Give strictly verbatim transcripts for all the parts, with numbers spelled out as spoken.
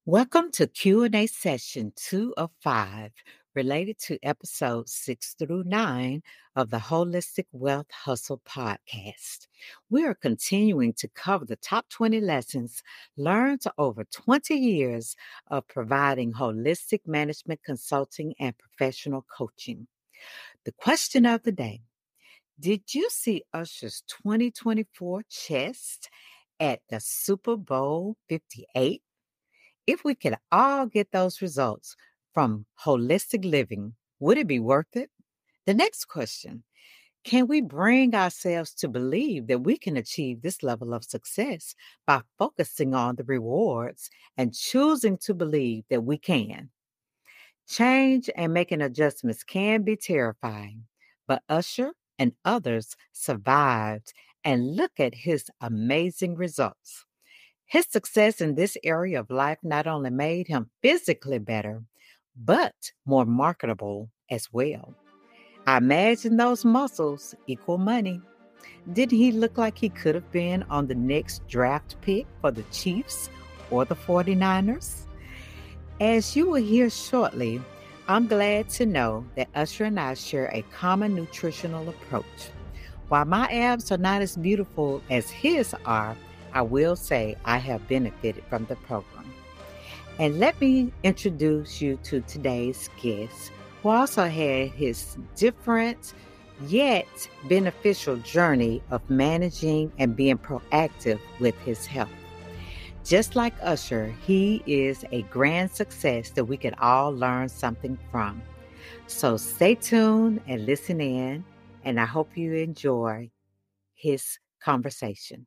Welcome to Q and A session two of five, related to episodes six through nine of the Holistic Wealth Hustle podcast. We are continuing to cover the top twenty lessons learned over twenty years of providing holistic management consulting and professional coaching. The question of the day: did you see Usher's twenty twenty-four chest at the Super Bowl fifty-eight? If we could all get those results from holistic living, would it be worth it? The next question: can we bring ourselves to believe that we can achieve this level of success by focusing on the rewards and choosing to believe that we can? Change and making adjustments can be terrifying, but Usher and others survived, and look at his amazing results. His success in this area of life not only made him physically better, but more marketable as well. I imagine those muscles equal money. Didn't he look like he could have been on the next draft pick for the Chiefs or the 49ers? As you will hear shortly, I'm glad to know that Usher and I share a common nutritional approach. While my abs are not as beautiful as his are, I will say I have benefited from the program. And let me introduce you to today's guest, who also had his different yet beneficial journey of managing and being proactive with his health. Just like Usher, he is a grand success that we can all learn something from. So stay tuned and listen in, and I hope you enjoy his conversation.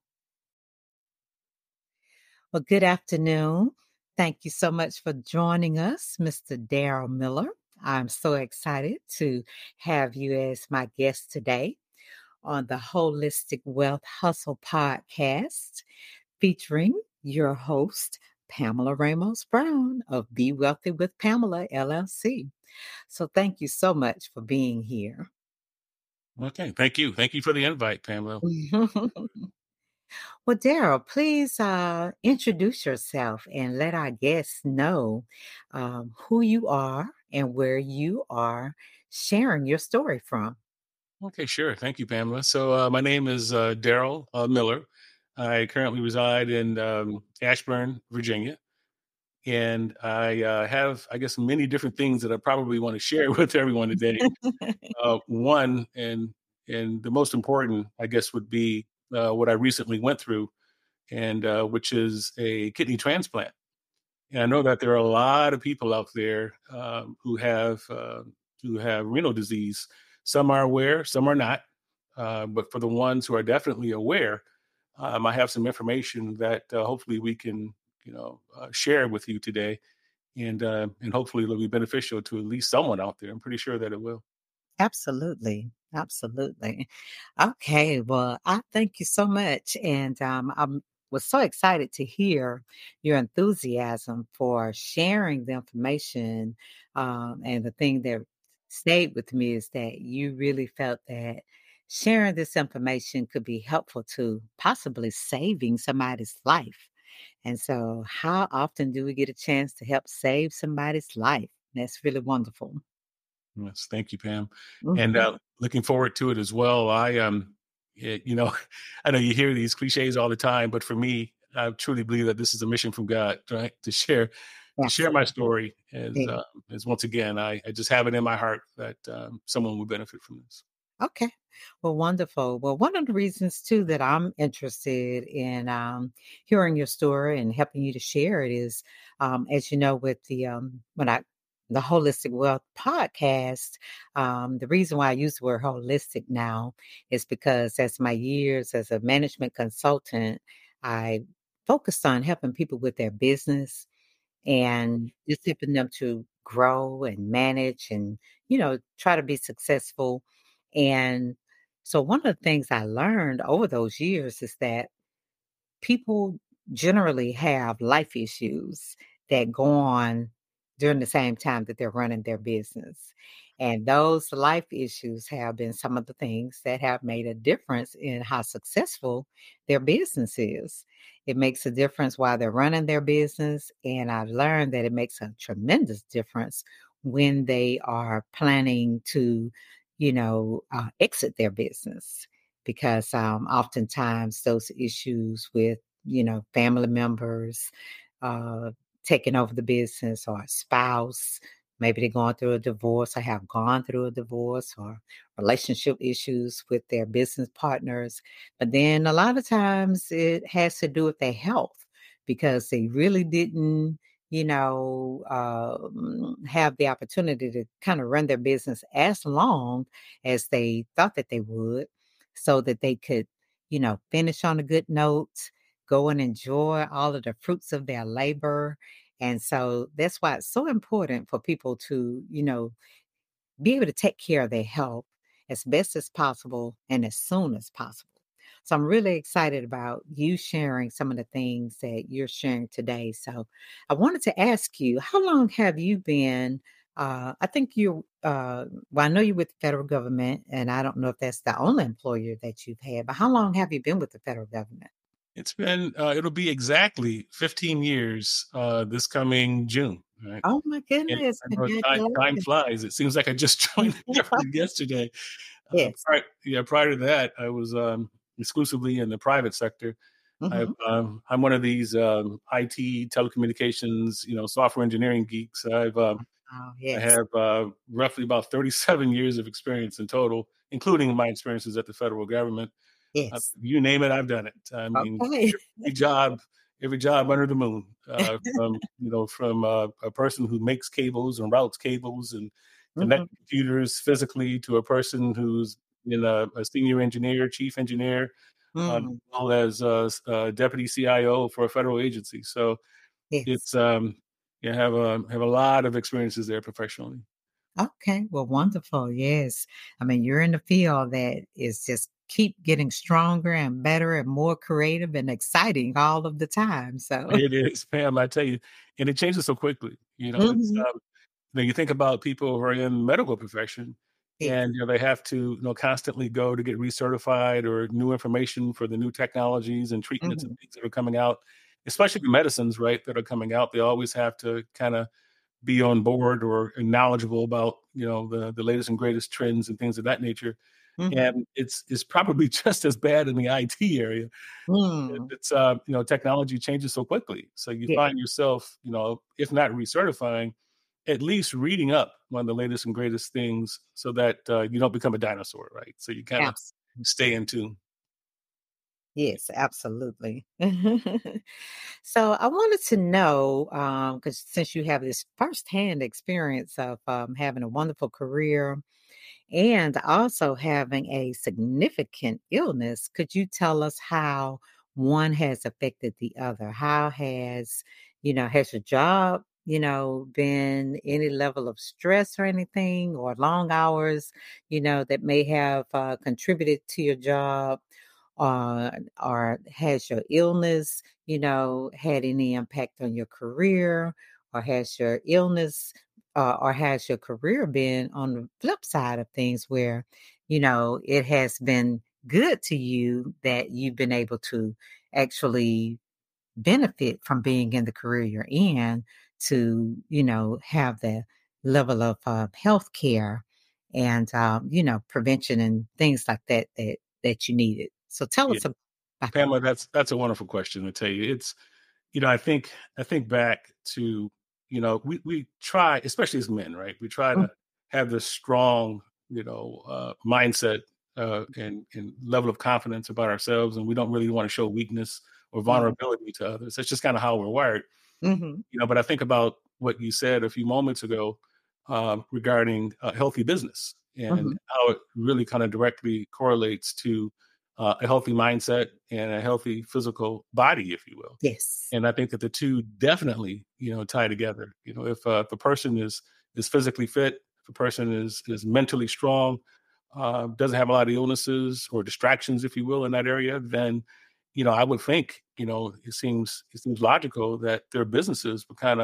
Well, good afternoon. Thank you so much for joining us, Mister Daryl Miller. I'm so excited to have you as my guest today on the Holistic Wealth Hustle podcast, featuring your host, Pamela Ramos Brown of Be Wealthy with Pamela, L L C. So thank you so much for being here. Okay, thank you. Thank you for the invite, Pamela. Well, Daryl, please uh, introduce yourself and let our guests know um, who you are and where you are sharing your story from. Okay, sure. Thank you, Pamela. So uh, my name is uh, Daryl uh, Miller. I currently reside in um, Ashburn, Virginia. And I uh, have, I guess, many different things that I probably want to share with everyone today. Uh, one, and and the most important, I guess, would be uh, what I recently went through, and uh, which is a kidney transplant. And I know that there are a lot of people out there um, who have uh, who have renal disease. Some are aware, some are not. Uh, but for the ones who are definitely aware, um, I have some information that uh, hopefully we can, you know, uh, share with you today, and uh, and hopefully it'll be beneficial to at least someone out there. I'm pretty sure that it will. Absolutely. Absolutely. Okay. Well, I thank you so much. And um, I was so excited to hear your enthusiasm for sharing the information. Um, and the thing that stayed with me is that you really felt that sharing this information could be helpful to possibly saving somebody's life. And so, how often do we get a chance to help save somebody's life? That's really wonderful. Yes, thank you, Pam, and Mhm. uh, looking forward to it as well. I um, it, you know, I know you hear these cliches all the time, but for me, I truly believe that this is a mission from God, right? To share, to share my Absolutely. story, as Yeah. uh, as once again, I, I just have it in my heart that um, someone will benefit from this. Okay. Well, wonderful. Well, one of the reasons too that I'm interested in um, hearing your story and helping you to share it is, um, as you know, with the um, when I the Holistic Wealth podcast, um, the reason why I use the word holistic now is because as my years as a management consultant, I focused on helping people with their business and just helping them to grow and manage and, you know, try to be successful. And so one of the things I learned over those years is that people generally have life issues that go on during the same time that they're running their business. And those life issues have been some of the things that have made a difference in how successful their business is. It makes a difference while they're running their business. And I've learned that it makes a tremendous difference when they are planning to, you know, uh, exit their business. Because um, oftentimes those issues with, you know, family members, uh, taking over the business or a spouse. Maybe they're going through a divorce or have gone through a divorce or relationship issues with their business partners. But then a lot of times it has to do with their health because they really didn't, you know, um, have the opportunity to kind of run their business as long as they thought that they would so that they could, you know, finish on a good note, go and enjoy all of the fruits of their labor. And so that's why it's so important for people to, you know, be able to take care of their health as best as possible and as soon as possible. So I'm really excited about you sharing some of the things that you're sharing today. So I wanted to ask you, how long have you been? Uh, I think you, uh, well, I know you're with the federal government, and I don't know if that's the only employer that you've had, but how long have you been with the federal government? It's been uh, it'll be exactly fifteen years uh, this coming June, right? Oh my And goodness, I know time time congratulations. flies. It seems like I just joined the government yesterday. Uh, Yes. prior, yeah, prior to that, I was um, exclusively in the private sector. I've, Mhm. um, I'm one of these um, I T telecommunications, you know, software engineering geeks. I've um, Oh, I yes. have uh, roughly about thirty-seven years of experience in total, including my experiences at the federal government. Uh, Yes. you name it, I've done it. I mean, Okay. every job, every job under the moon. Uh, from you know, from uh, a person who makes cables and routes cables and connect Mhm, computers physically to a person who's in a, a senior engineer, chief engineer, uh, as mm, well as uh, s- uh, deputy C I O for a federal agency. So yes. it's um, you have a have a lot of experiences there professionally. Okay, well, wonderful, yes. I mean, you're in the field that is just keep getting stronger and better and more creative and exciting all of the time, so It is, Pam. I tell you, and it changes so quickly. You know, it's Mhm, um, you know, you think about people who are in medical profession, yes, and you know they have to you know constantly go to get recertified or new information for the new technologies and treatments and mhm, things that are coming out, especially the medicines, right, that are coming out. They always have to kind of be on board or knowledgeable about you know the the latest and greatest trends and things of that nature. mhm, And it's it's probably just as bad in the I T area. It mm, it's, uh, you know, technology changes so quickly. So you yeah, find yourself, you know, if not recertifying, at least reading up on the latest and greatest things so that, uh, you don't become a dinosaur, right? So you kinda absolutely. stay in tune. Yes, absolutely. So I wanted to know, because since you have this firsthand experience of um, having a wonderful career and also having a significant illness, could you tell us how one has affected the other? How has, you know, has your job, you know, been any level of stress or anything, or long hours, you know, that may have uh, contributed to your job? Uh, or has your illness, you know, had any impact on your career? Or has your illness uh, or has your career been on the flip side of things where, you know, it has been good to you that you've been able to actually benefit from being in the career you're in to, you know, have the level of uh, health care and, um, you know, prevention and things like that that that you needed. So tell Yeah. us about that. Pamela, that's that's a wonderful question to tell you. It's you know, I think I think back to, you know, we we try, especially as men, right? We try Mm, to have this strong, you know, uh, mindset uh, and and level of confidence about ourselves, and we don't really want to show weakness or mm, vulnerability to others. That's just kind of how we're wired, mhm, you know. But I think about what you said a few moments ago um, regarding uh, healthy business and mhm. how it really kind of directly correlates to uh, a healthy mindset and a healthy physical body, if you will. Yes. And I think that the two definitely, you know, tie together. You know, if, uh, if a person is is physically fit, if a person is is mentally strong, uh, doesn't have a lot of illnesses or distractions, if you will, in that area, then, you know, I would think, you know, it seems it seems logical that their businesses would kind of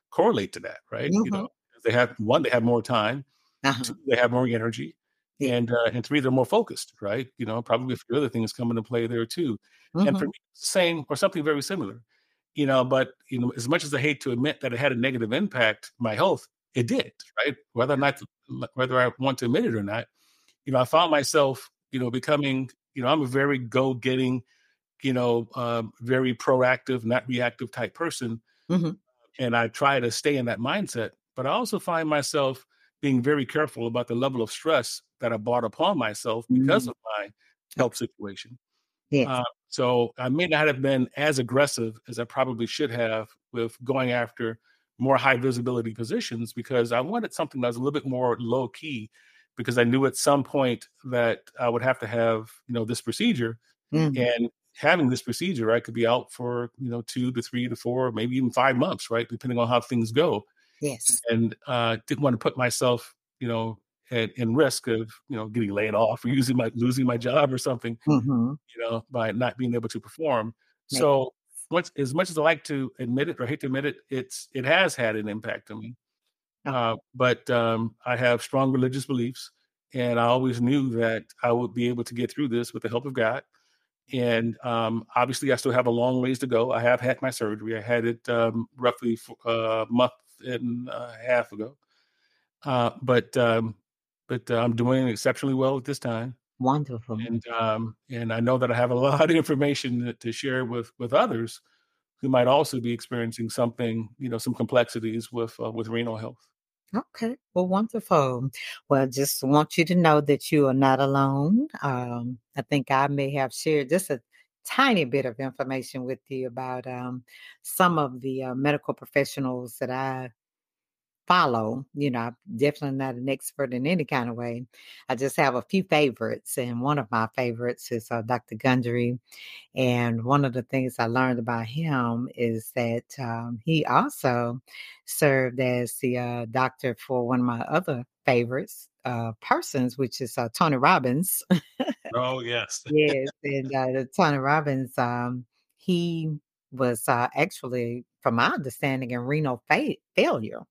correlate to that, right? You know, Mhm. they have one, they have more time. Two, Uh-huh. they have more energy. Yeah. And uh, and three, they're more focused, right? You know, probably a few other things come into play there too. And for Mhm. me, same or something very similar. You know, but you know, as much as I hate to admit that it had a negative impact on my health, it did, right? Whether or not whether I want to admit it or not, you know, I found myself, you know, becoming, you know, I'm a very go-getting, you know, um, very proactive, not reactive type person, Mhm. and I try to stay in that mindset. But I also find myself being very careful about the level of stress that I brought upon myself because Mm. of my health Okay. situation. Yes. Uh, so I may not have been as aggressive as I probably should have with going after more high visibility positions because I wanted something that was a little bit more low key because I knew at some point that I would have to have, you know, this procedure, Mm. and having this procedure, I could be out for, you know, two to three to four, maybe even five months, right? Depending on how things go. Yes. And uh, didn't want to put myself, you know, at, in risk of, you know, getting laid off or using my losing my job or something, Mhm. you know, by not being able to perform. Make So once, as much as I like to admit it or hate to admit it, it's it has had an impact on me. Okay. Uh, but um, I have strong religious beliefs, and I always knew that I would be able to get through this with the help of God. And um, obviously, I still have a long ways to go. I have had my surgery. I had it um, roughly f- a month and a half ago. Uh, but um, but uh, I'm doing exceptionally well at this time, Wonderful. and um, and I know that I have a lot of information to, to share with with others who might also be experiencing something, you know, some complexities with uh, with renal health. Okay. Well, wonderful. Well, just want you to know that you are not alone. Um, I think I may have shared just a tiny bit of information with you about um, some of the uh, medical professionals that I follow. You know, I'm definitely not an expert in any kind of way. I just have a few favorites, and one of my favorites is uh, doctor Gundry. And one of the things I learned about him is that um, he also served as the uh, doctor for one of my other favorites uh, persons, which is uh, Tony Robbins. Oh yes. Yes, and uh, the Tony Robbins, um, he was uh, actually, from my understanding, in renal fa- failure.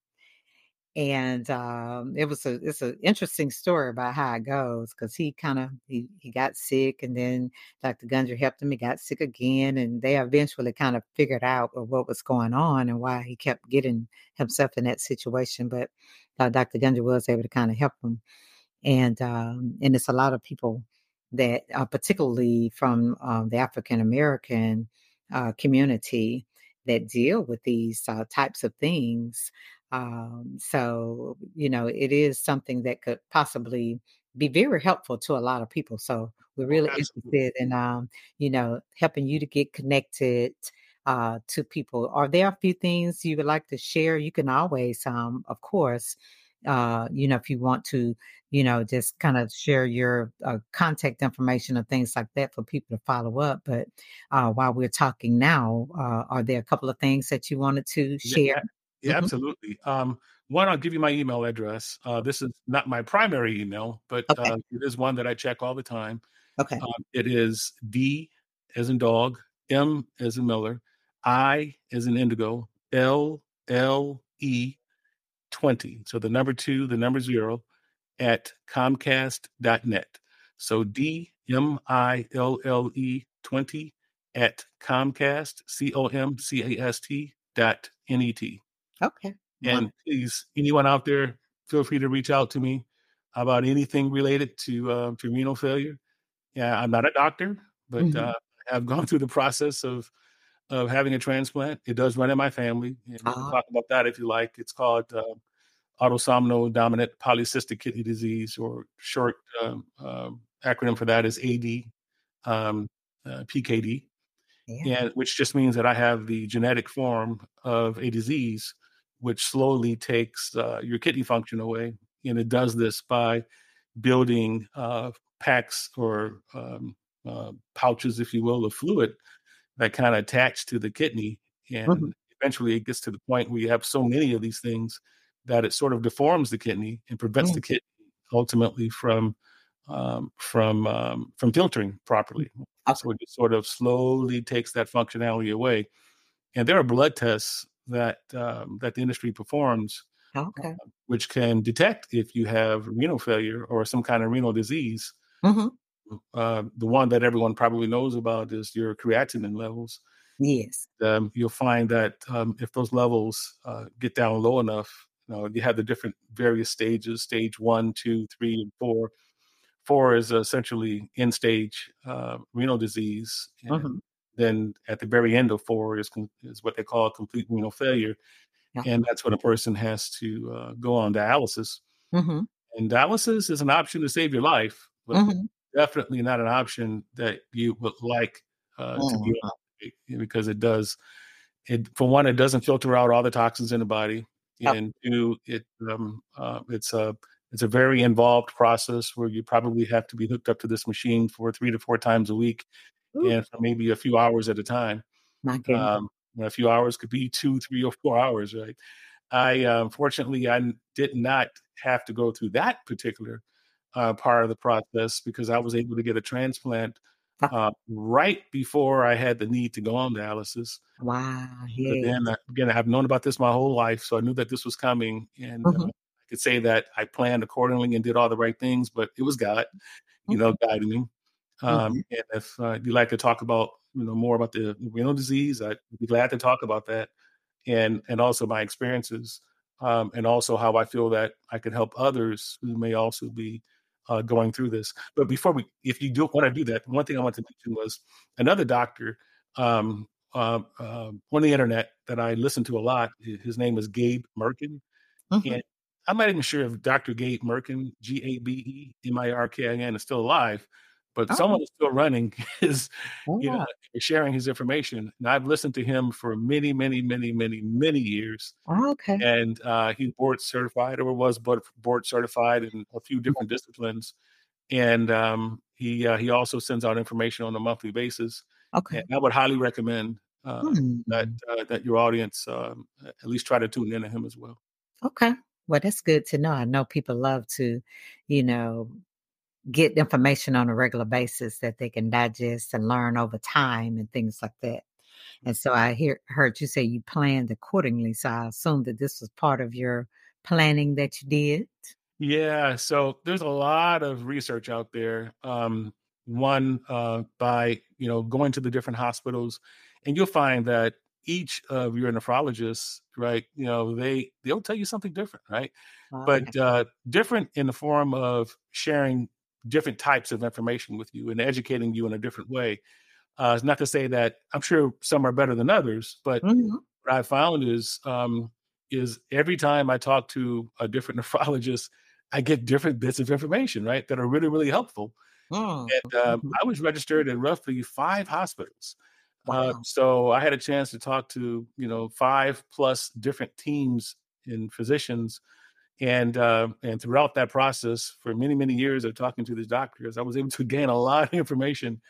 And, um, it was a it's an interesting story about how it goes because he kinda he he got sick, and then doctor Gundry helped him, he got sick again, and they eventually kind of figured out uh, what was going on and why he kept getting himself in that situation, but, uh, doctor Gundry was able to kinda help him. And, um, and it's a lot of people that, uh, particularly from, um, the African American, uh, community that deal with these, uh, types of things. Um, so, you know, it is something that could possibly be very helpful to a lot of people. So we're Oh, really absolutely. interested in, um, you know, helping you to get connected, uh, to people. Are there a few things you would like to share? You can always, um, of course, uh, you know, if you want to, you know, just kind of share your uh, contact information or things like that for people to follow up. But uh, while we're talking now, uh, are there a couple of things that you wanted to Yeah, share? yeah, yeah, Hmm. absolutely. Um, one, I'll give you my email address. Uh, this is not my primary email, but Okay. uh, it is one that I check all the time. Okay. Um, it is D as in dog, M as in Miller, I as in indigo, L L E twenty. So the number two, the number zero at comcast dot net. So D M I L L E twenty at Comcast, C O M C A S T dot N E T. Okay. And Wonderful. please, anyone out there, feel free to reach out to me about anything related to uh, to renal failure. Yeah, I'm not a doctor, but Hmm. uh, I've gone through the process of of having a transplant. It does run in my family, and we can Ah, talk about that if you like. It's called uh, autosomal dominant polycystic kidney disease, or short um, um, acronym for that is A D, um, uh, P K D, yeah. and which just means that I have the genetic form of a disease which slowly takes uh, your kidney function away, and it does this by building uh, packs or um, uh, pouches, if you will, of fluid that kind of attach to the kidney. Hmm. And eventually it gets to the point where you have so many of these things that it sort of deforms the kidney and prevents Hmm. the kidney ultimately from um, from um, from filtering properly. Okay. So it just sort of slowly takes that functionality away. And there are blood tests that um, that the industry performs, uh, Okay. which can detect if you have renal failure or some kind of renal disease. Hmm. Uh, the one that everyone probably knows about is your creatinine levels. Yes. Um, you'll find that um, if those levels uh, get down low enough, you know, you have the different various stages: stage one, two, three, and four. Four is essentially end stage uh, renal disease, and Hmm. then at the very end of four is com- is what they call complete renal failure, Yeah. and that's when a person has to uh, go on dialysis. Hmm. And dialysis is an option to save your life, but Hmm. definitely not an option that you would like uh, to be Hmm. on, eh, because it does it for one, it doesn't filter out all the toxins in the body, Oh. and two, it um, uh, it's a it's a very involved process where you probably have to be hooked up to this machine for three to four times a week, Ooh, and for maybe a few hours at a time. my goodness. Um, a few hours could be two, three, or four hours, right? I uh, Fortunately, I n- did not have to go through that particular uh, part of the process because I was able to get a transplant Oh, uh, right before I had the need to go on dialysis. wow. But Yes. then uh, again, I've known about this my whole life, so I knew that this was coming, and uh, Hmm. I could say that I planned accordingly and did all the right things. But it was God, you know, Okay. guiding me. Hmm. Um, and if uh, you'd like to talk about, you know, more about the renal disease, I'd be glad to talk about that, and and also my experiences, um, and also how I feel that I can help others who may also be uh, going through this. But before we, if you do want to do that, one thing I want to mention was another doctor um, uh, uh, on the internet that I listen to a lot. hi- His name is Gabe Merkin, Hmm. and I'm not even sure if Doctor Gabe Merkin, G A B E M I R K I N, is still alive, but Oh, someone is still running his, you know, yeah. sharing his information. And I've listened to him for many, many, many, many, many years. Okay. And uh, he's board certified or was board, board certified in a few Yeah. different disciplines. And um, he uh, he also sends out information on a monthly basis. And Okay. I would highly recommend uh, that Hmm. uh, that your audience um, at least try to tune in to him as well. Okay. Well, that's good to know. I know people love to, you know, get information on a regular basis that they can digest and learn over time and things like that. And so I hear heard you say you planned accordingly. So I assume that this was part of your planning that you did. Yeah, so there's a lot of research out there. Um, one uh, by you know going to the different hospitals, and you'll find that each of your nephrologists, right? You know they they'll tell you something different, right? Oh, yeah. But uh, different in the form of sharing different types of information with you and educating you in a different way. Uh, it's not to say that I'm sure some are better than others, but Mhm. what I found is um, is every time I talk to a different nephrologist, I get different bits of information, right, that are really, really helpful. Mm. And um, Mhm. I was registered in roughly five hospitals. Uh, Wow. so I had a chance to talk to, you know, five plus different teams and physicians. And uh, and throughout that process, for many, many years of talking to these doctors, I was able to gain a lot of information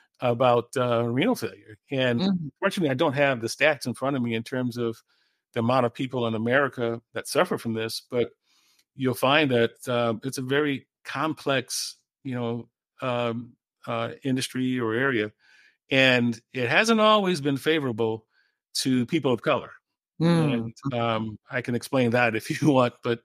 about uh, renal failure. And Mhm. fortunately, I don't have the stats in front of me in terms of the amount of people in America that suffer from this, but you'll find that uh, it's a very complex, you know, um, uh, industry or area, and it hasn't always been favorable to people of color. Mm. And um, I can explain that if you want, but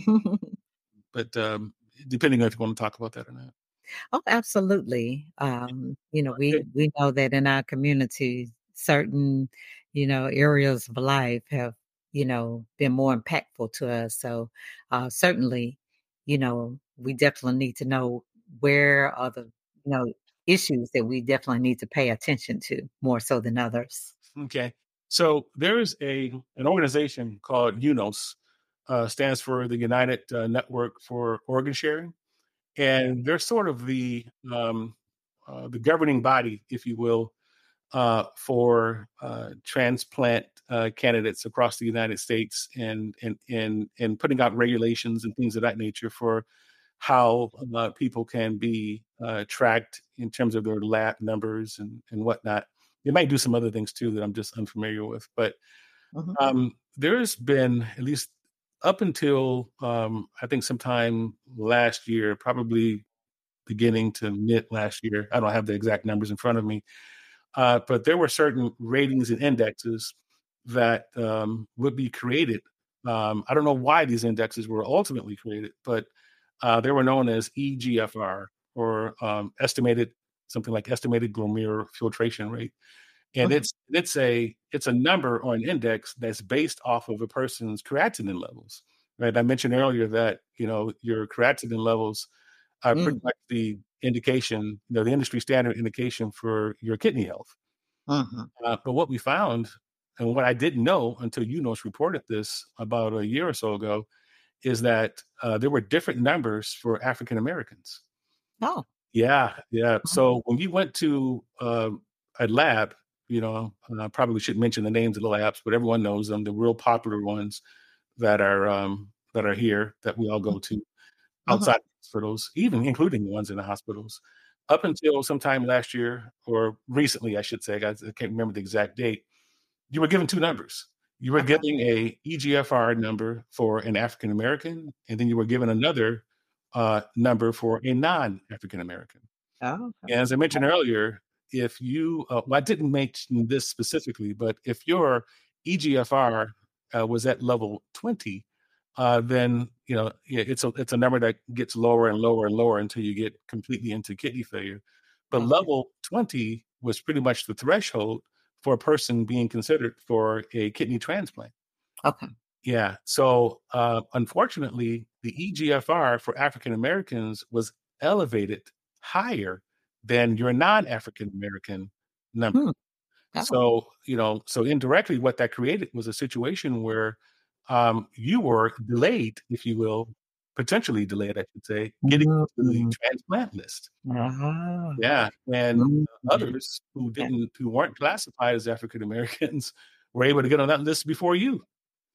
but um, depending on if you want to talk about that or not. Oh, absolutely. Um, you know, Okay. we we know that in our community, certain, you know, areas of life have, you know, been more impactful to us. So, uh, certainly, you know, we definitely need to know where are the, you know, issues that we definitely need to pay attention to more so than others. Okay. So there is a an organization called UNOS, uh, stands for the United uh, Network for Organ Sharing, and they're sort of the um, uh, the governing body, if you will, uh, for uh, transplant uh, candidates across the United States, and and and and putting out regulations and things of that nature for how uh, people can be uh, tracked in terms of their lab numbers and and whatnot. They might do some other things too that I'm just unfamiliar with, but Mhm. um, there's been at least up until um, I think sometime last year, probably beginning to mid last year. I don't have the exact numbers in front of me, uh, but there were certain ratings and indexes that um, would be created. Um, I don't know why these indexes were ultimately created, but uh, they were known as E G F R, or um, estimated something like estimated glomerular filtration rate. And Mhm. it's it's a it's a number or an index that's based off of a person's creatinine levels, right? I mentioned earlier that, you know, your creatinine levels are pretty Mm. much the indication, you know, the industry standard indication for your kidney health. Mhm. Uh, but what we found, and what I didn't know until UNOS reported this about a year or so ago, is that uh, there were different numbers for African Americans. Oh. Yeah, yeah. Mhm. So when you went to um, a lab, you know, and I probably shouldn't mention the names of the labs, but everyone knows them, the real popular ones that are um, that are here that we all go to Mhm. outside hospitals, even including the ones in the hospitals. Up until sometime last year, or recently, I should say, guys, I can't remember the exact date, you were given two numbers. You were Okay. getting a E G F R number for an African American, and then you were given another uh, number for a non-African American. Oh, And as I mentioned earlier, if you, uh, well, I didn't mention this specifically, but if your E G F R uh, was at level twenty, uh, then you know yeah, it's a it's a number that gets lower and lower and lower until you get completely into kidney failure. But okay. level twenty was pretty much the threshold for a person being considered for a kidney transplant. Okay. Yeah. So, uh, unfortunately, the E G F R for African Americans was elevated higher than your non-African American number. Hmm. Oh. So, you know, so indirectly, what that created was a situation where um, you were delayed, if you will, potentially delayed, I should say, getting to the Mhm. transplant list. Ah. Yeah, and Mhm. others who Yeah. didn't, who weren't classified as African Americans, were able to get on that list before you.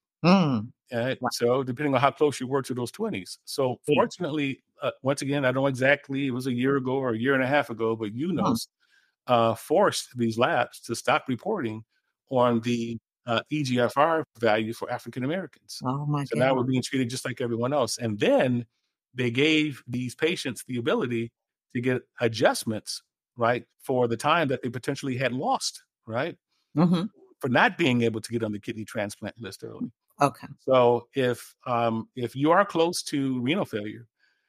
Mm. Uh, Wow. so depending on how close you were to those twenties. So Yeah. fortunately, uh, once again, I don't know exactly, it was a year ago or a year and a half ago, but Mm. UNOS uh, forced these labs to stop reporting on the uh, E G F R value for African Americans. Oh my So now we're God. being treated just like everyone else. And then they gave these patients the ability to get adjustments, right, for the time that they potentially had lost, right, Mhm. for not being able to get on the kidney transplant list early. Okay. So if um, if you are close to renal failure,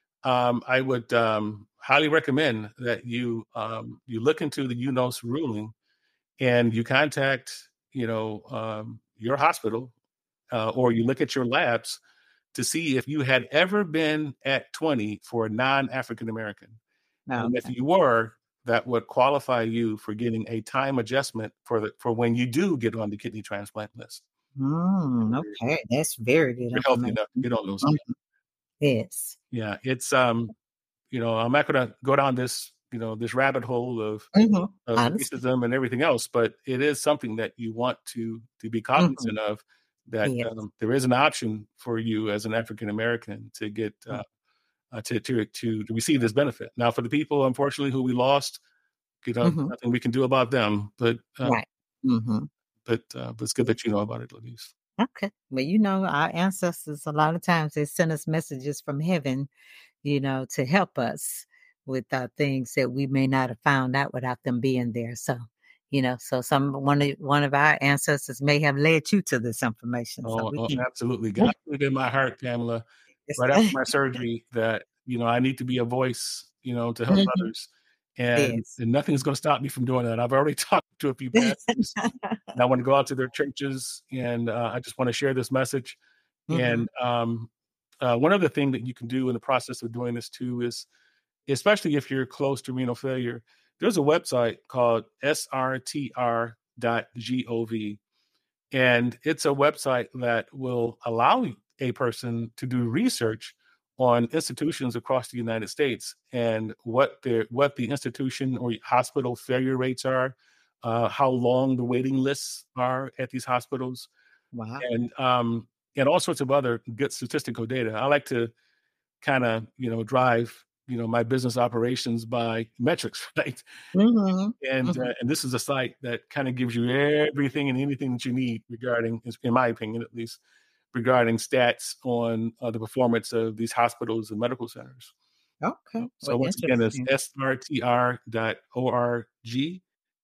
um, I would um, highly recommend that you um, you look into the UNOS ruling and you contact, you know, um, your hospital, uh, or you look at your labs to see if you had ever been at twenty for a non-African American, and if Okay. you were, that would qualify you for getting a time adjustment for the for when you do get on the kidney transplant list. Mm, okay. That's very good You're healthy information. enough to get on those Mhm. lists. Yes. Yeah, it's um, you know, I'm not gonna go down this, you know, this rabbit hole of Mhm. of I understand. racism and everything else, but it is something that you want to to be Mhm. cognizant of, that Yes. um, there is an option for you as an African American to get Mm. uh, uh, to, to to to receive this benefit. Now, for the people, unfortunately, who we lost, you know, Mhm. nothing we can do about them. But uh, Right. Mhm. but uh, but it's good that you know about it, at least. Okay. Well, you know, our ancestors, a lot of times they send us messages from heaven, you know, to help us with uh, things that we may not have found out without them being there. So, you know, so some one of one of our ancestors may have led you to this information. So Oh, we oh, can. absolutely. God put it in my heart, Pamela, Yes. right after my surgery, that, you know, I need to be a voice, you know, to help Mhm. others. And, Yes. and nothing's going to stop me from doing that. I've already talked to a few pastors, and I want to go out to their churches, and uh, I just want to share this message. Hmm. And um, uh, one other thing that you can do in the process of doing this too is, especially if you're close to renal failure, there's a website called S R T R dot gov. And it's a website that will allow a person to do research on institutions across the United States and what their what the institution or hospital failure rates are, uh, how long the waiting lists are at these hospitals, Wow. and um, and all sorts of other good statistical data. I like to kind of, you know, drive, you know, my business operations by metrics, right? Hmm. And Hmm. uh, and this is a site that kind of gives you everything and anything that you need regarding, in my opinion at least, regarding stats on uh, the performance of these hospitals and medical centers. Okay. Well, So once again, it's interesting. S R T R dot org,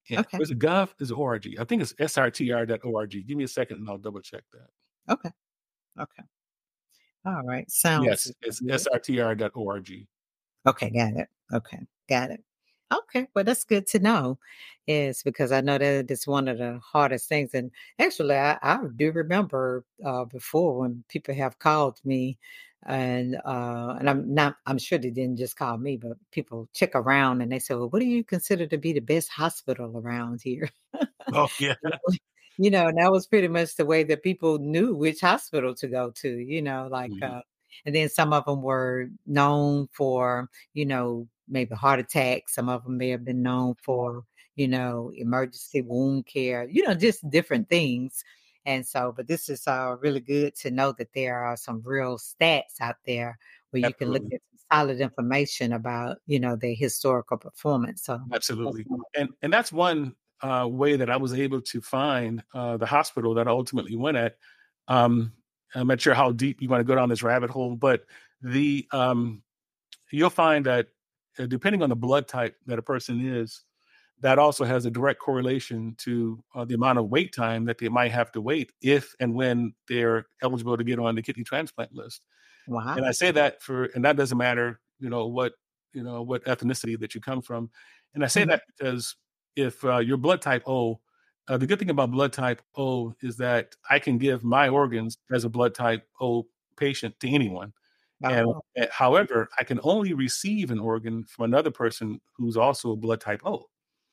Yeah. Okay. Was it gov? Is it org? I think it's S R T R dot org. Give me a second and I'll double check that. Okay. Okay. All right. Sounds Yes, it's good. S R T R dot org. Okay, got it. Okay, got it. Okay, well, that's good to know, is because I know that it's one of the hardest things. And actually, I, I do remember uh, before when people have called me, and uh, and I'm not, I'm sure they didn't just call me, but people check around and they say, "Well, what do you consider to be the best hospital around here?" Oh, yeah. You know, and that was pretty much the way that people knew which hospital to go to, you know, like, Mhm. uh, and then some of them were known for, you know, maybe heart attacks. Some of them may have been known for, you know, emergency wound care, you know, just different things. And so, but this is uh, really good to know that there are some real stats out there where you can look Absolutely. at some solid information about, you know, their historical performance. So that's Absolutely. one. And and that's one uh, way that I was able to find uh, the hospital that I ultimately went at. Um, I'm not sure how deep you want to go down this rabbit hole, but the um, you'll find that uh, depending on the blood type that a person is, that also has a direct correlation to uh, the amount of wait time that they might have to wait if and when they're eligible to get on the kidney transplant list. And I Wow. say that for, and that doesn't matter, you know, what, you know, what ethnicity that you come from. And I say Hmm. that because if uh, you're blood type O, uh, the good thing about blood type O is that I can give my organs as a blood type O patient to anyone. And Oh. uh, however, I can only receive an organ from another person who's also a blood type O.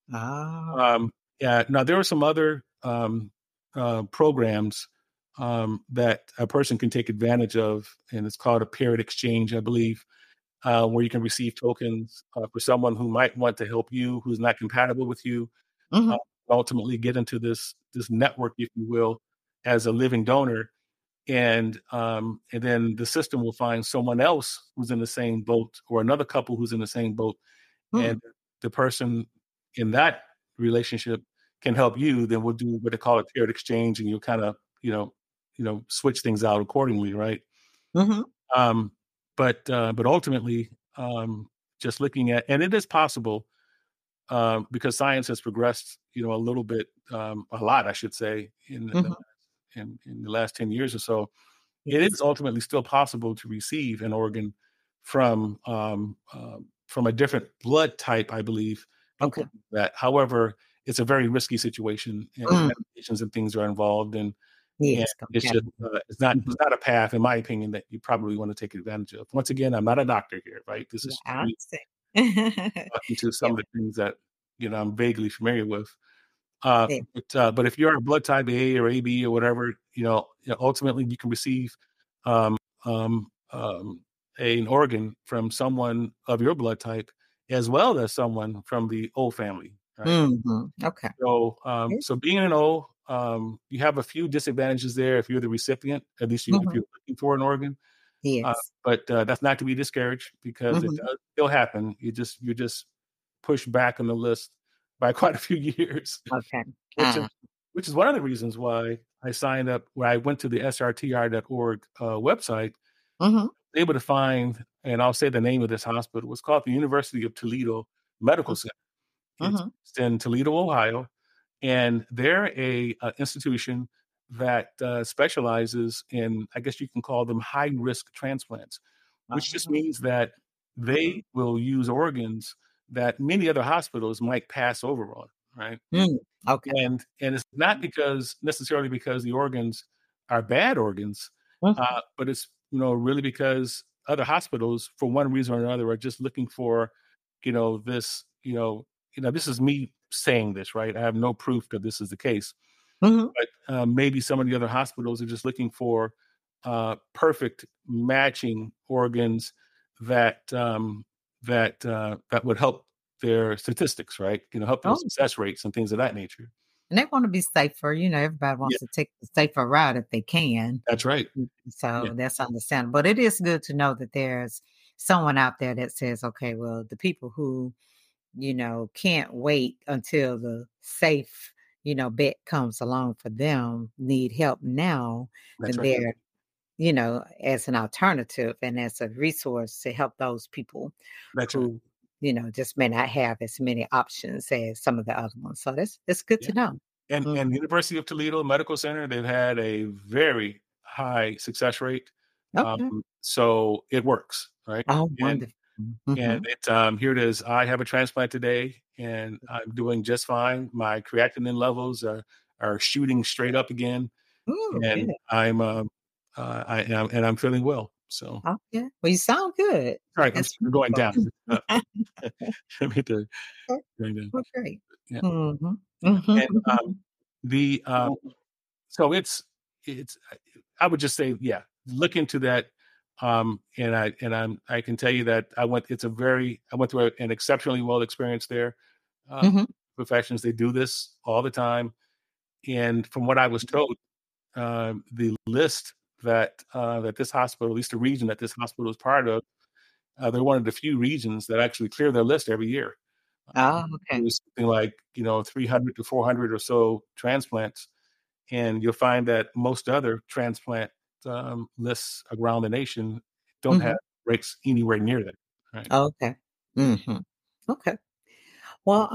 Oh. Um, yeah. Now there are some other um, uh, programs um, that a person can take advantage of, and it's called a paired exchange, I believe, uh, where you can receive tokens uh, for someone who might want to help you, who's not compatible with you, uh, Mhm. ultimately get into this this network, if you will, as a living donor, and um, and then the system will find someone else who's in the same boat, or another couple who's in the same boat, Hmm. and the person in that relationship can help you, then we'll do what they call a paired exchange, and you'll kind of, you know, you know, switch things out accordingly, right? Mhm. Um, but uh, but ultimately, um, just looking at, and it is possible um, because science has progressed, you know, a little bit, um, a lot, I should say, in the, Mhm. in, in the last ten years or so. It is Yes. ultimately still possible to receive an organ from um, um, from a different blood type, I believe. Don't Okay. quote me on that. However, it's a very risky situation, and Mm. medications and things are involved, and and Yes, it's just compatible. uh, it's not Mhm. it's not a path, in my opinion, that you probably want to take advantage of. Once again, I'm not a doctor here, right? This Yeah, is I me understand. talking to some Yep. of the things that you know I'm vaguely familiar with. Uh, Yeah. but uh, but if you're a blood type A or A B or whatever, you know, you know, ultimately you can receive um, um, um, an organ from someone of your blood type, as well as someone from the O family, right? Mhm. Okay. So, um, Yeah. so being an O, um, you have a few disadvantages there if you're the recipient, at least you, if Mhm. you're looking for an organ. Uh, Yes. but uh, that's not to be discouraged because it Mhm. does still happen. You just you just push back on the list by quite a few years, Okay. which is Uh, which is one of the reasons why I signed up. Where I went to the S R T R dot org uh, website, mhm. able to find, and I'll say the name of this hospital. It's called the University of Toledo Medical Center. It's Mhm. in Toledo, Ohio, and they're a, uh, institution that uh, specializes in, I guess you can call them high risk transplants, which just Oh. means that Mhm. they will use organs that many other hospitals might pass over on, right? Mm. Okay. And and it's not because necessarily because the organs are bad organs, Mhm. uh, but it's, you know, really because other hospitals, for one reason or another, are just looking for, you know, this, you know, you know, this is me saying this, right? I have no proof that this is the case, Mhm. but uh, maybe some of the other hospitals are just looking for uh, perfect matching organs that um, that uh, that would help their statistics, right? You know, help their Oh, success rates and things of that nature. and they wanna be safer, you know, everybody Yeah, wants to take the safer route if they can. that's right. Mm, Yeah, so that's understandable, but it is good to know that there's someone out there that says, "Okay, well, the people who, you know, can't wait until the safe, you know, bet comes along for them, need help now, that's then right. they're, you know, as an alternative and as a resource to help those people That's right. who, you know, just may not have as many options as some of the other ones. So that's it's good Yeah. to know. And Mm. and University of Toledo Medical Center, they've had a very high success rate. Um, Okay. so it works, right? Oh, And wonderful. and Mhm. it um, here it is. I have a transplant today, and I'm doing just fine. My creatinine levels are are shooting straight up again, Ooh, and good. I'm um, uh, I am and I'm feeling well. So Okay. Well, you sound good. all right, I'm That's sorry, we're going down. Uh, wonderful. let me to Okay. going down. Well, great. Yeah, Mhm. yeah. Mhm, And um, mhm. the um, so it's it's I would just say, yeah, look into that. Um, and I and I'm I can tell you that I went. It's a very I went through a, an exceptionally well experience there. Uh, Mhm. Professions, they do this all the time, and from what I was told, um, the list that uh, that this hospital, at least the region that this hospital is part of, uh, they're one of the few regions that actually clear their list every year. Oh, It okay. was something like you know three hundred to four hundred or so transplants, and you'll find that most other transplant um, lists around the nation don't have Mhm. rates anywhere near that. Right? Okay. Yeah. Mhm. Okay. Well,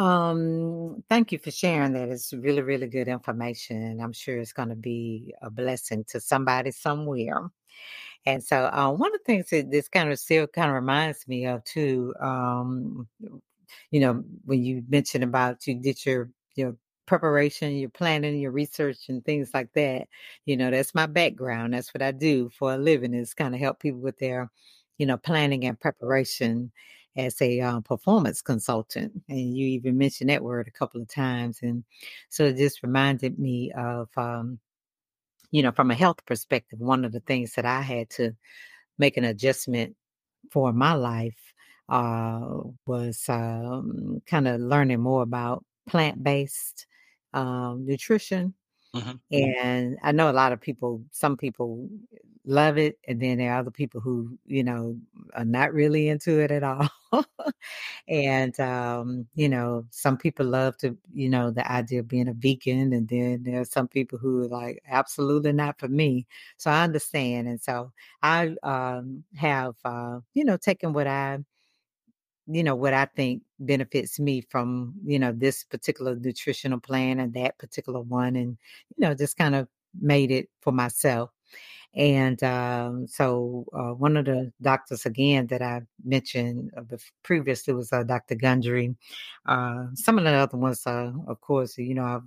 um, thank you for sharing that. It's really, really good information. I'm sure it's going to be a blessing to somebody somewhere. And so, uh, one of the things that this kind of still kind of reminds me of too, um, you know, when you mentioned about you did your your preparation, your planning, your research, and things like that. You know, that's my background. That's what I do for a living. Is kind of help people with their, you know, planning and preparation as a um, performance consultant. And you even mentioned that word a couple of times, and so it just reminded me of, um, you know, from a health perspective, one of the things that I had to make an adjustment for my life uh, was um, kind of learning more about plant based um, nutrition. Mhm. And I know a lot of people, some people love it. And then there are other people who, you know, are not really into it at all. And, um, you know, some people love to, you know, the idea of being a vegan. And then there are some people who are like, absolutely not for me. So I understand. And so I um, have, uh, you know, taken what I, you know, what I think benefits me from, you know, this particular nutritional plan and that particular one. And, you know, just kind of made it for myself. And um, so uh, one of the doctors, again, that I mentioned uh, bef- previously was uh, doctor Gundry. Uh, some of the other ones, uh, of course, you know, I've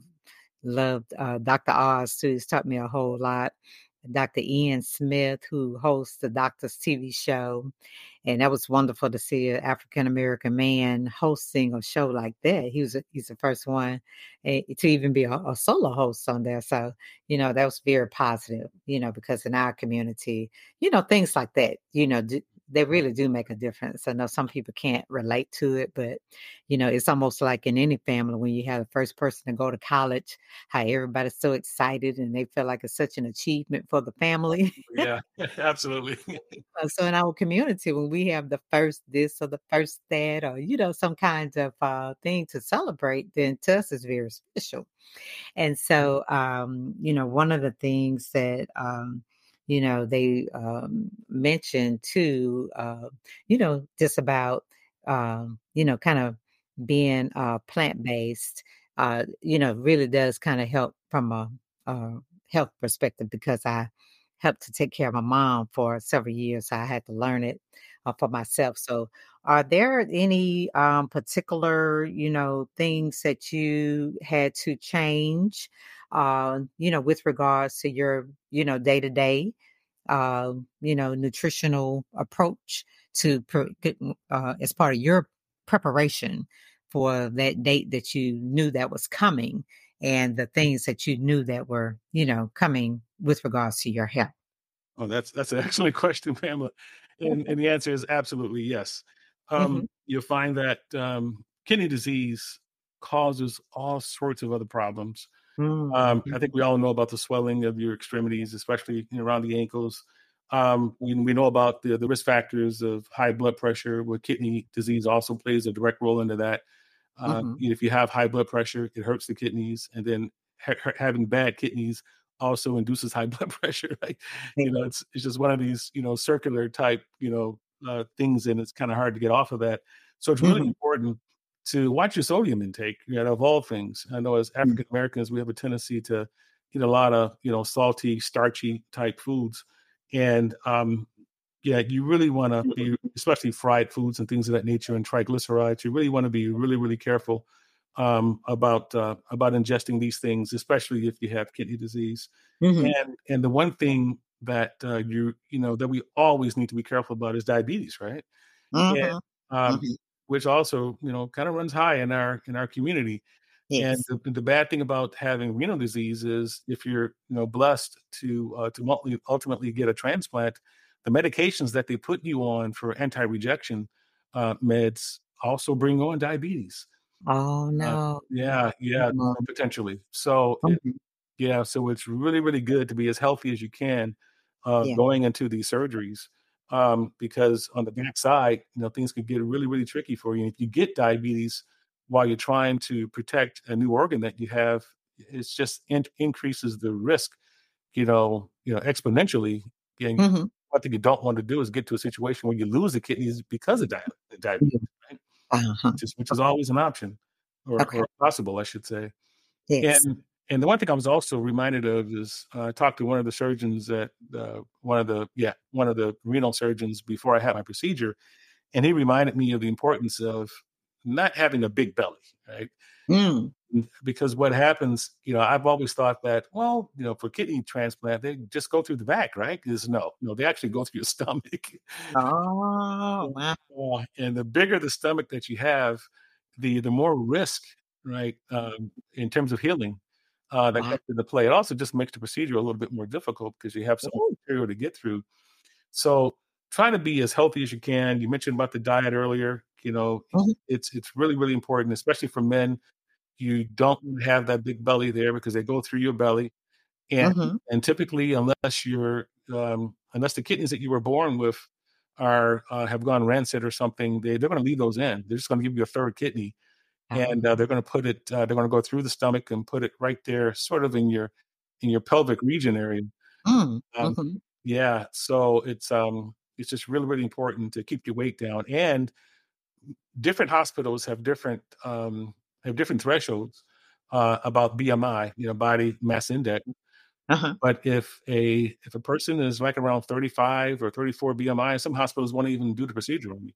loved uh, doctor Oz too. He's taught me a whole lot. doctor Ian Smith, who hosts the Doctor's T V show. And that was wonderful to see an African American man hosting a show like that. He was a, he's the first one eh, to even be a, a solo host on there. So, you know, that was very positive, you know, because in our community, you know, things like that, you know, do, they really do make a difference. I know some people can't relate to it, but, you know, it's almost like in any family when you have the first person to go to college, how everybody's so excited and they feel like it's such an achievement for the family. Yeah, absolutely. Uh, So in our community, when we have the first this or the first that, or you know, some kind of uh, thing to celebrate, then to us is very special. And so, um, you know, one of the things that um, you know they um, mentioned too, uh, you know, just about um, you know, kind of being uh, plant based, uh, you know, really does kind of help from a, a health perspective because I helped to take care of my mom for several years. So I had to learn it uh, for myself. So, are there any um, particular, you know, things that you had to change, uh, you know, with regards to your, you know, day to day, uh, you know, nutritional approach to pre- get, uh, as part of your preparation for that date that you knew that was coming and the things that you knew that were, you know, coming with regards to your health? Oh, that's that's an excellent question, Pamela. And and the answer is absolutely yes. Hmm. Um, you'll find that um, kidney disease causes all sorts of other problems. Um, I think Mm-hmm. we all know about the swelling of your extremities, especially you know, around the ankles. Um, we, we know about the, the risk factors of high blood pressure, where kidney disease also plays a direct role into that. Uh, Hmm. if you have high blood pressure, it hurts the kidneys, and then ha- ha- having bad kidneys also induces high blood pressure. Like, you know, it's it's just one of these you know circular type you know uh, things, and it's kind of hard to get off of that. So it's really Mhm. important to watch your sodium intake, you know, of all things. I know as Mm. African Americans, we have a tendency to eat a lot of, you know, salty, starchy type foods. And um, yeah, you really want to be, especially fried foods and things of that nature and triglycerides, you really want to be really, really careful um, about uh, about ingesting these things, especially if you have kidney disease. Mhm. And and the one thing that uh, you you know that we always need to be careful about is diabetes, right? And Mhm. um, Mhm. which also, you know, kind of runs high in our in our community. And Yes. the, the bad thing about having renal disease is if you're, you know, blessed to uh, to ultimately, ultimately get a transplant, the medications that they put you on for anti-rejection uh, meds also bring on diabetes. Oh, Uh, no. yeah, yeah, Mhm. potentially. So it, Mhm. yeah, so it's really, really good to be as healthy as you can uh, Yeah. going into these surgeries, um, because on the backside, you know, things could get really, really tricky for you. If you get diabetes while you're trying to protect a new organ that you have, it's just in- increases the risk, you know, you know, exponentially. And Mhm. one thing you don't want to do is get to a situation where you lose the kidneys because of di- diabetes, Yeah. right? Uh-huh. Which is which is Okay. always an option, or Okay. or possible, I should say. Yes. And and the one thing I was also reminded of is uh, I talked to one of the surgeons at uh, one of the yeah one of the renal surgeons before I had my procedure, and he reminded me of the importance of not having a big belly, right? Mm. N- Because what happens, you know, I've always thought that, well, you know, for kidney transplant, they just go through the back, right? Because no, no, they actually go through your stomach. Oh, wow. Uh, and the bigger the stomach that you have, the the more risk, right, um, in terms of healing, uh, that Wow. comes into play. It also just makes the procedure a little bit more difficult because you have so much Ooh. material to get through. So try to be as healthy as you can. You mentioned about the diet earlier. You know, Mhm. it's it's really really important, especially for men. You don't have that big belly there because they go through your belly, and Mhm. and typically, unless you're um, unless the kidneys that you were born with are uh, have gone rancid or something, they they're going to leave those in. They're just going to give you a third kidney, and uh, Oh. they're going to put it. Uh, they're going to go through the stomach and put it right there, sort of in your in your pelvic region area. Mm. Um, Mhm. yeah, so it's um it's just really really important to keep your weight down. And different hospitals have different um, have different thresholds uh, about B M I, you know, body mass index. Uh-huh. But if a if a person is like around thirty-five or thirty-four B M I, some hospitals won't even do the procedure on you.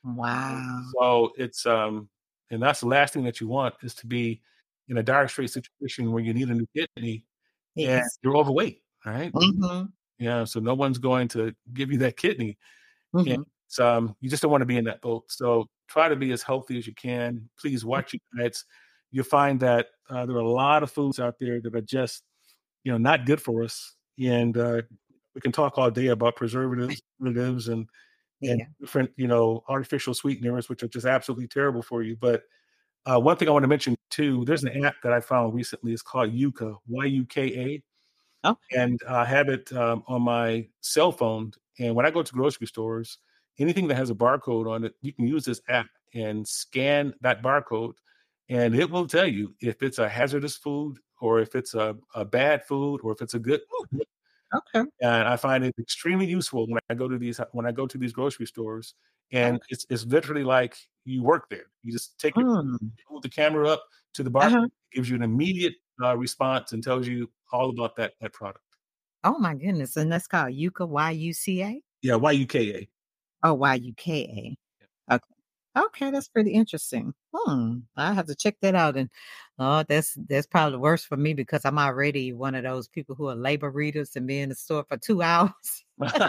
Uh, Wow. So it's um and that's the last thing that you want is to be in a dire straight situation where you need a new kidney and Yes. you're overweight. All right. Mhm. Yeah. So no one's going to give you that kidney. And Mhm. it's, um you just don't want to be in that boat. So try to be as healthy as you can. Please watch your diets. You'll find that uh, there are a lot of foods out there that are just you know, not good for us. And uh, we can talk all day about preservatives, preservatives, and and Yeah. different, you know, artificial sweeteners, which are just absolutely terrible for you. But uh, one thing I want to mention too, there's an app that I found recently. It's called Yuka, Y U K Okay. A, and I have it um, on my cell phone. And when I go to grocery stores, anything that has a barcode on it, you can use this app and scan that barcode, and it will tell you if it's a hazardous food or if it's a, a bad food or if it's a good food. Okay. And I find it extremely useful when I go to these when I go to these grocery stores. And Okay. it's it's literally like you work there. You just take your Mm. hold the camera up to the barcode, Uh-huh. gives you an immediate uh, response and tells you all about that that product. Oh my goodness. And that's called Yuka, Y U C A? Yeah, Y U K A. Oh, Y U K A. Okay. Okay, that's pretty interesting. Hmm. I have to check that out. And oh, that's that's probably worse for me because I'm already one of those people who are labor readers and be in the store for two hours.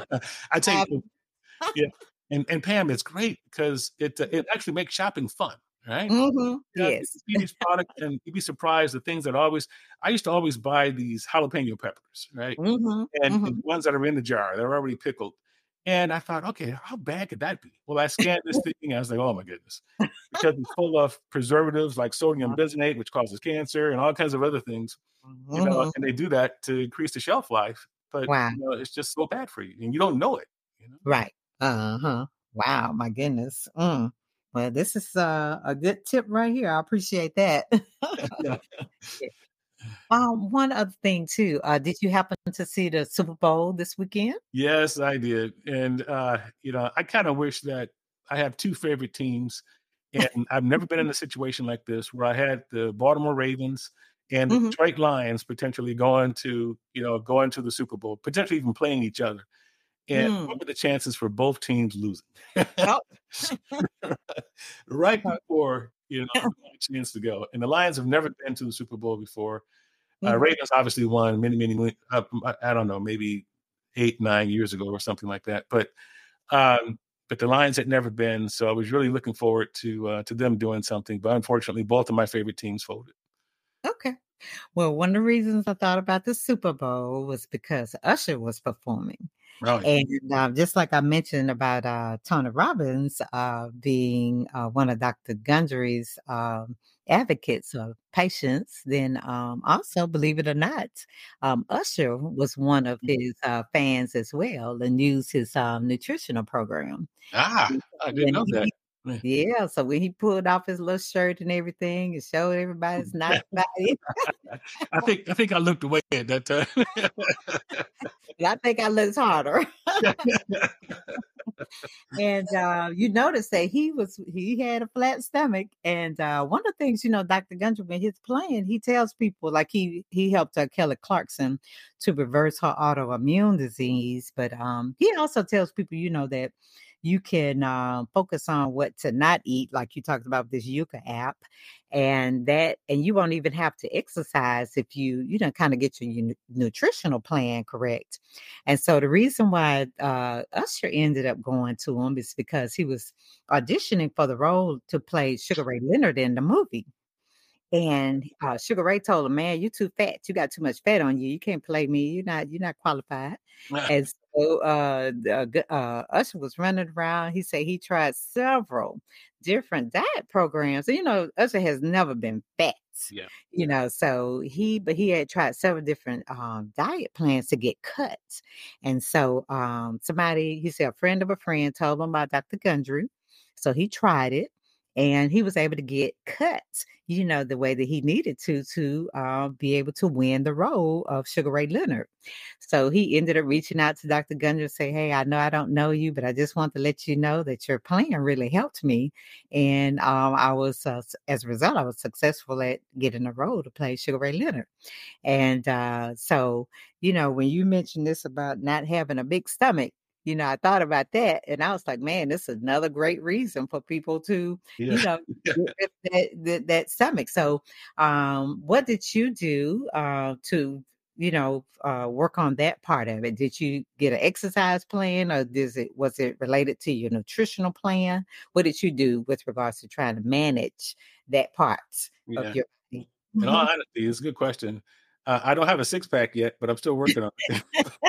I tell Um, you, yeah, and and Pam, it's great because it uh, it actually makes shopping fun, right? mhm. Yeah, you Yes. see these products and you'd be surprised the things that always I used to always buy these jalapeno peppers, right? Mhm. And and Mhm. ones that are in the jar, they're already pickled. And I thought, "Okay, how bad could that be?" Well, I scanned this thing, and I was like, "Oh my goodness." Because it's full of preservatives like sodium bisonate, which causes cancer and all kinds of other things, you know, Mhm. and they do that to increase the shelf life, but, Wow. you know, it's just so bad for you, and you don't know it, you know? Right. Uh-huh. Wow, my goodness. Mm. Well, this is uh, a good tip right here. I appreciate that. Yeah. Yeah. Um, one other thing too. Uh, did you happen to see the Super Bowl this weekend? Yes, I did, and, uh, you know, I kinda wish that I have two favorite teams, And I've never been in a situation like this where I had the Baltimore Ravens and the Mhm. Detroit Lions potentially going to, you know, going to the Super Bowl, potentially even playing each other. And what Mm. were the chances for both teams losing? Oh. Right Uh, before, you know, the chance to go. And the Lions have never been to the Super Bowl before. Uh, Mhm. Ravens obviously won many, many, many uh, I I don't know, maybe eight, nine years ago or something like that. But um, but the Lions had never been, so I was really looking forward to uh, to them doing something. But unfortunately, both of my favorite teams folded. Okay. Well, one of the reasons I thought about the Super Bowl was because Usher was performing. Oh yeah, And, uh, just like I mentioned about, uh, Tony Robbins, uh, being, uh, one of Doctor Gundry's, um, advocates of patients, then, um, also, believe it or not, um, Usher was one of his, uh, fans as well and used his, um, nutritional program. ah, And so I didn't when know that. he Yeah, so when he pulled off his little shirt and everything and showed everybody his nice body, I think I think I looked away at that time. I think I looked harder. And, uh, you notice that he was he had a flat stomach, and, uh, one of the things, you know, Doctor Gundry, when he's playing, he tells people like he he helped, uh, Kelly Clarkson to reverse her autoimmune disease, but, um, he also tells people, you know, that you can, uh, focus on what to not eat, like you talked about this Yuka app, and that and you won't even have to exercise if you, you know, kinda get your nu nutritional plan correct. And so the reason why uh, Usher ended up going to him is because he was auditioning for the role to play Sugar Ray Leonard in the movie. And uh, Sugar Ray told him, "Man, you too fat. You got too much fat on you. You can't play me. You're not. You're not qualified." And so uh, the, uh, g- uh, Usher was running around. He said he tried several different diet programs. You know, Usher has never been fat. Yeah, You know, so he, but he had tried several different um, diet plans to get cut. And so um, somebody, he said, a friend of a friend told him about Doctor Gundry. So he tried it and he was able to get cut, you know, the way that he needed to to uh, be able to win the role of Sugar Ray Leonard. So he ended up reaching out to Doctor Gundry and say, "Hey, I know I don't know you, but I just want to let you know that your plan really helped me, and um, I was uh, s- as a result, I was successful at getting a role to play Sugar Ray Leonard." And uh, so, you know, when you mentioned this about not having a big stomach, you know, I thought about that and I was like, man, this is another great reason for people to, yeah. you know, get rid of that, that, that stomach. So, um, what did you do uh, to, you know, uh, work on that part of it? Did you get an exercise plan or does it, was it related to your nutritional plan? What did you do with regards to trying to manage that part of Yeah. your In body? all Mhm. honesty, it's a good question. Uh, I don't have a six pack yet, but I'm still working on it.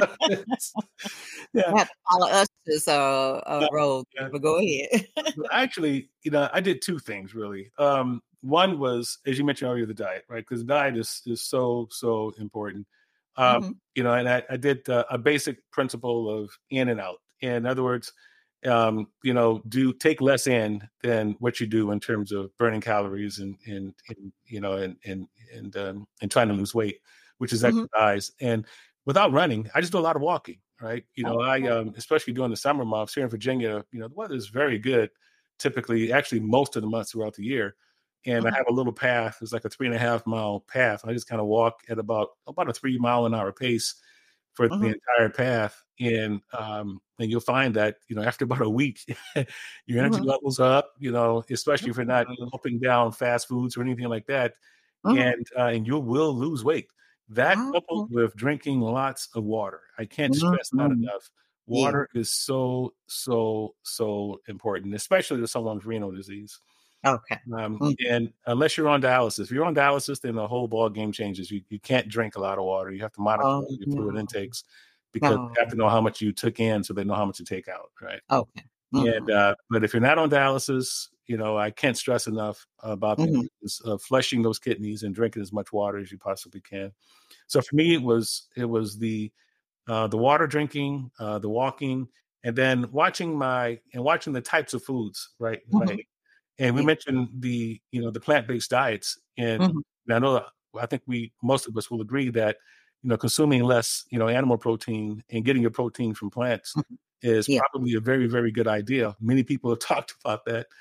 Yeah. I have to follow Usher's, uh, uh, uh, role, yeah. but go ahead. Well, actually, you know, I did two things really. Um, one was, as you mentioned earlier, the diet, right? Because diet is is so so important. Um, Mhm, you know, and I, I did uh, a basic principle of in and out. In other words, um, you know, do take less in than what you do in terms of burning calories and and, and you know and and and um, and trying to lose weight, which is mhm. exercise. And without running, I just do a lot of walking. Right, you know, I Okay. um, especially during the summer months here in Virginia, you know, the weather is very good. Typically, actually, most of the months throughout the year, and I Mhm, have a little path. It's like a three and a half mile path. I just kind of walk at about about a three mile an hour pace for the mhm, entire path, and um, and you'll find that you know after about a week, your energy mhm, levels are up. You know, especially if you're not mhm, gulping down fast foods or anything like that, mhm. and uh, and you will lose weight. That coupled Okay. with drinking lots of water, I can't stress that Mhm. enough. Yeah. Water is so so so important, especially to someone's renal disease. Okay. Um, Mm. and unless you're on dialysis, if you're on dialysis, then the whole ball game changes. You you can't drink a lot of water. You have to monitor Oh, your fluid no. intakes because No. you have to know how much you took in, so they know how much to take out, right? Okay. And Mhm, uh, but if you're not on dialysis, you know I can't stress enough about the mhm, importance of flushing those kidneys and drinking as much water as you possibly can. So for me, it was it was the uh, the water drinking, uh, the walking, and then watching my and watching the types of foods, right? mhm. Right. And we Yeah. mentioned the you know the plant based diets, and Mhm, I know I think we most of us will agree that you know consuming less you know animal protein and getting your protein from plants mhm. is Yeah. probably a very very good idea. Many people have talked about that,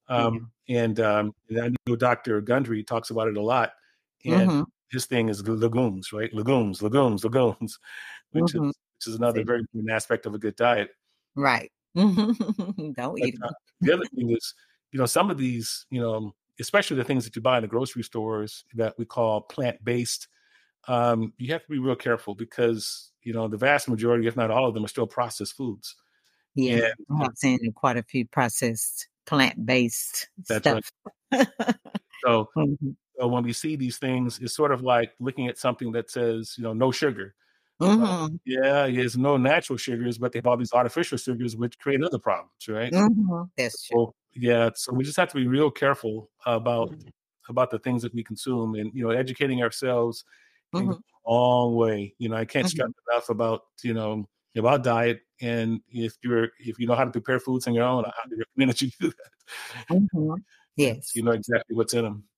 Yeah. Um, and, um, and I know Doctor Gundry talks about it a lot. And Mm-hmm. his thing is legumes, right? Legumes, legumes, legumes, which is Mm-hmm. which is another See, very important aspect of a good diet. right. Don't But eat uh, them. the other thing is, you know, some of these, you know, especially the things that you buy in the grocery stores that we call plant based, um, you have to be real careful because you know the vast majority, if not all of them, are still processed foods. And Yeah, I uh, have seen quite a few processed plant-based that's right. stuff. So, Mhm. so when we see these things, it's sort of like looking at something that says, you know, no sugar. Well, Mhm. yeah, there's no natural sugars, but they have all these artificial sugars, which create other problems, right? Mhm. That's true. So, yeah, so we just have to be real careful about about the things that we consume, and you know, educating ourselves can go Mhm. a long way. You know, I can't stress Mhm. enough about you know about diet, and if you're if you know how to prepare foods on your own, I highly recommend that you do that. Mhm. Yeah, so Yes. you know exactly what's in them.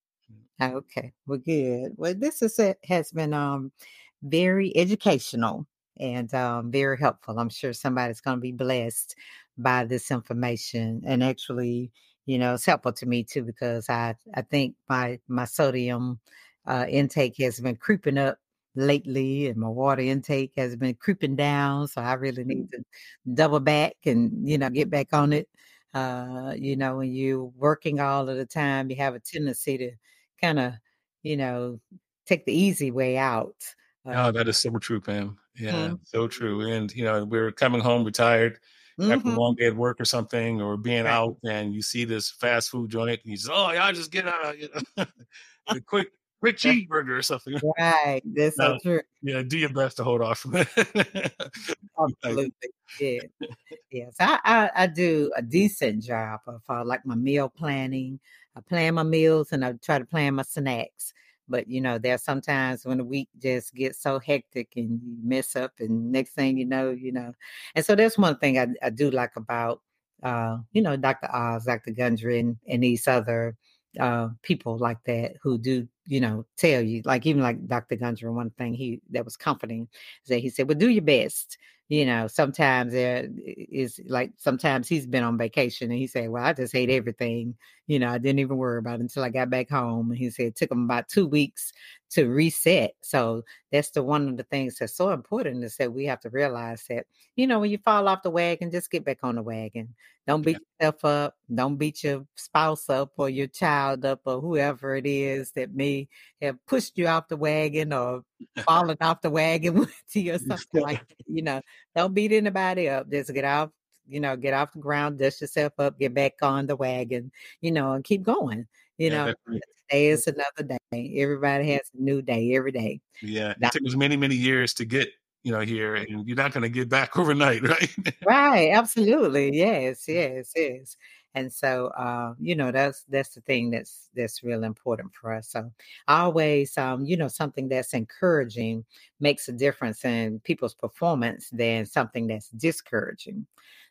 Okay. Well, good. Well, this is a, has been um very educational and um very helpful. I'm sure somebody's going to be blessed by this information, and actually, you know, it's helpful to me too because I I think my my sodium uh, intake has been creeping up lately, and my water intake has been creeping down. So I really need to double back and you know get back on it. Uh, you know, when you're working all of the time, you have a tendency to kind of, you know, take the easy way out. Uh, Oh, that is so true, Pam. Yeah, mhm, so true. And you know, we're coming home retired after a long mhm, day at work or something, or being right. out, and you see this fast food joint, and you say, "Oh, y'all just get a, you know, a quick, quick cheeseburger or something." Right. That's so Now, true. yeah, do your best to hold off from it. Right. Absolutely. Yeah. Yes, I, I I do a decent job of uh, like my meal planning. I plan my meals and I try to plan my snacks. But you know, there's sometimes when the week just gets so hectic and you mess up, and next thing you know, you know. And so that's one thing I, I do like about uh, you know, Doctor Oz, Doctor Gundry, and, and these other uh people like that who do, you know, tell you, like even like Doctor Gundry, one thing he that was comforting is that he said, well, do your best. You know, sometimes there is like sometimes he's been on vacation and he said, well, I just hate everything. You know, I didn't even worry about it until I got back home. And he said it took him about two weeks to reset. So that's the one of the things that's so important is that we have to realize that, you know, when you fall off the wagon, just get back on the wagon. Don't Yeah, beat yourself up. Don't beat your spouse up or your child up or whoever it is that may have pushed you off the wagon or fallen off the wagon with you or something like that. You know, don't beat anybody up. Just get off, you know, get off the ground, dust yourself up, get back on the wagon, you know, and keep going. You yeah, know, that's right. today is another day. Everybody has a new day every day. Yeah, it That- took us many, many years to get you know here, and you're not going to get back overnight, right? Right, absolutely. Yes, yes, yes. And so uh, you know, that's that's the thing that's that's real important for us. So always um, you know, something that's encouraging makes a difference in people's performance than something that's discouraging.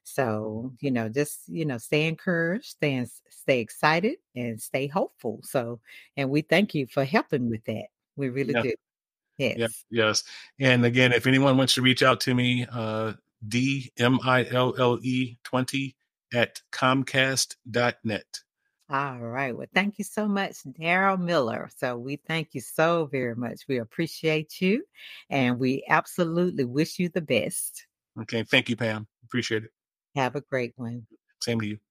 So, you know, just, you know, stay encouraged, stay stay excited and stay hopeful. So, and we thank you for helping with that. We really Yeah. do. Yeah, Yes. yes. And again, if anyone wants to reach out to me, uh, D M I L L E twenty at Comcast dot net. All right. Well, thank you so much, Daryl Miller. So we thank you so very much. We appreciate you and we absolutely wish you the best. Okay. Thank you, Pam. Appreciate it. Have a great one. Same to you.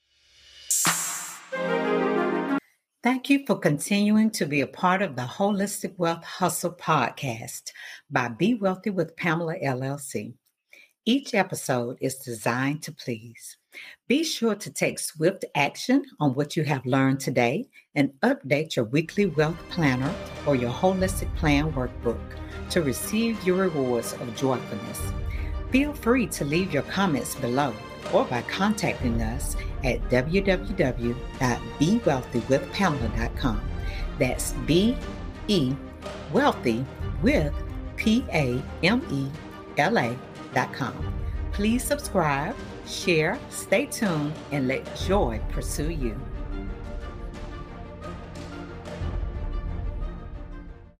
Thank you for continuing to be a part of the Holistic Wealth Hustle podcast by Be Wealthy with Pamela L L C. Each episode is designed to please. Be sure to take swift action on what you have learned today and update your weekly wealth planner or your holistic plan workbook to receive your rewards of joyfulness. Feel free to leave your comments below or by contacting us at w w w dot be wealthy with pamela dot com. That's B E Wealthy with P A M E L A dot com. Please subscribe, share, stay tuned, and let joy pursue you.